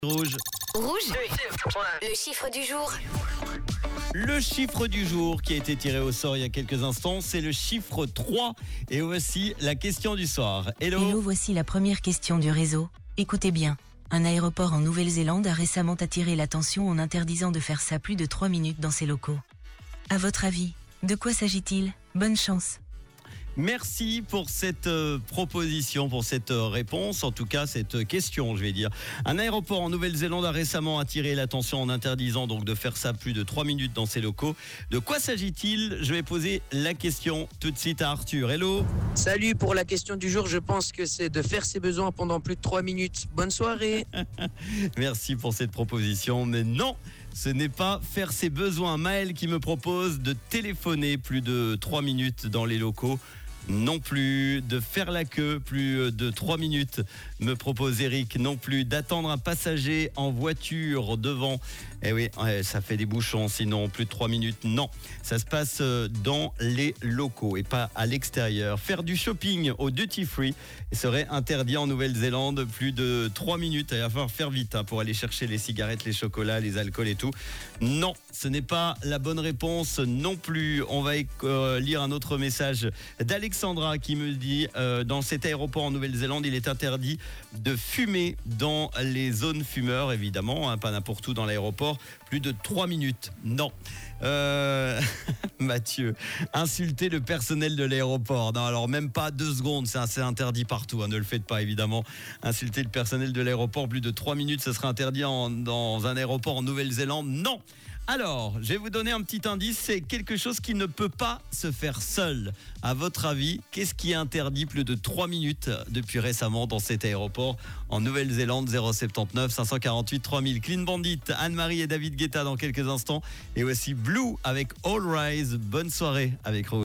Rouge. Rouge. Le chiffre du jour. Le chiffre du jour qui a été tiré au sort il y a quelques instants, c'est le chiffre 3. Et voici la question du soir. Hello, voici la première question du réseau. Écoutez bien. Un aéroport en Nouvelle-Zélande a récemment attiré l'attention en interdisant de faire ça plus de 3 minutes dans ses locaux. À votre avis, de quoi s'agit-il ? Bonne chance. Merci pour cette proposition, pour cette réponse, en tout cas cette question, je vais dire. Un aéroport en Nouvelle-Zélande a récemment attiré l'attention en interdisant donc de faire ça plus de 3 minutes dans ses locaux. De quoi s'agit-il ? Je vais poser la question tout de suite à Arthur. Hello. Salut, pour la question du jour, je pense que c'est de faire ses besoins pendant plus de 3 minutes. Bonne soirée. Merci pour cette proposition, mais non, ce n'est pas faire ses besoins. Maël qui me propose de téléphoner plus de 3 minutes dans les locaux. Non plus. De faire la queue plus de 3 minutes, me propose Eric. Non plus. D'attendre un passager en voiture devant. Eh oui, ça fait des bouchons, sinon plus de 3 minutes. Non, ça se passe dans les locaux et pas à l'extérieur. Faire du shopping au duty free serait interdit en Nouvelle-Zélande plus de 3 minutes. Il va falloir faire vite pour aller chercher les cigarettes, les chocolats, les alcools et tout. Non, ce n'est pas la bonne réponse non plus. On va lire un autre message d'Alexandra qui me dit dans cet aéroport en Nouvelle-Zélande, il est interdit de fumer dans les zones fumeurs, évidemment, pas n'importe où dans l'aéroport. Plus de 3 minutes. Non. Mathieu, insulter le personnel de l'aéroport. Non, alors même pas 2 secondes, c'est interdit partout. Ne le faites pas, évidemment. Insulter le personnel de l'aéroport, plus de 3 minutes, ça serait interdit dans un aéroport en Nouvelle-Zélande. Non. Alors, je vais vous donner un petit indice. C'est quelque chose qui ne peut pas se faire seul. À votre avis, qu'est-ce qui est interdit plus de 3 minutes depuis récemment dans cet aéroport en Nouvelle-Zélande? 079 548 3000. Clean Bandit, Anne-Marie et David Guetta dans quelques instants. Et voici Blue avec All Rise. Bonne soirée avec Rouge.